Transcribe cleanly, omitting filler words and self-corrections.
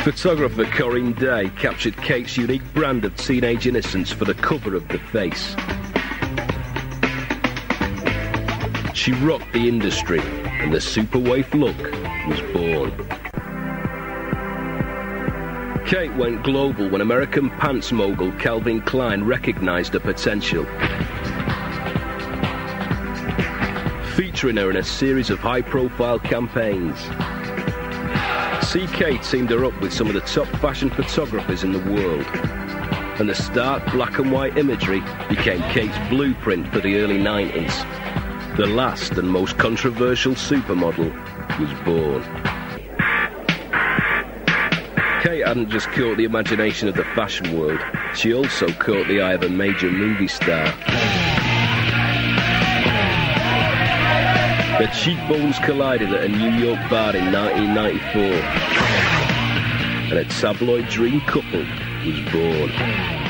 Photographer Corinne Day captured Kate's unique brand of teenage innocence for the cover of The Face. She rocked the industry, and the super waif look was born. Kate went global when American pants mogul Calvin Klein recognized her potential, featuring her in a series of high-profile campaigns. See Kate teamed her up with some of the top fashion photographers in the world, and the stark black and white imagery became Kate's blueprint for the early 90s. The last and most controversial supermodel was born. Kate hadn't just caught the imagination of the fashion world, she also caught the eye of a major movie star. Their cheekbones collided at a New York bar in 1994, and a tabloid dream couple was born.